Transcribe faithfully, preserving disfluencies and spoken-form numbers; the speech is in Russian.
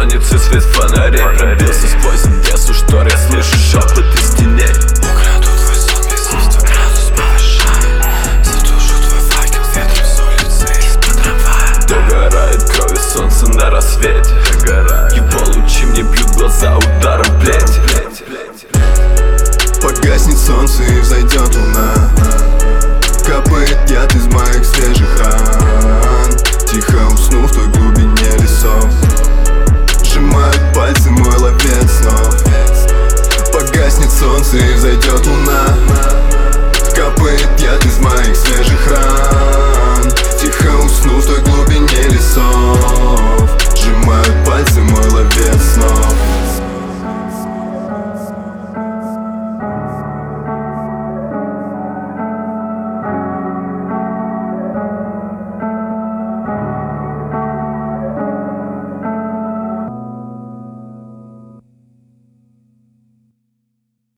бессонницы свет фонарей пробился сквозь завесу штор, я слышу шепот из теней. Украду твой сон, весов сто градус повышаю. Задушу твой факел ветром с улицы из-под трамвая. Догорает кровью солнце на рассвете. Догорает.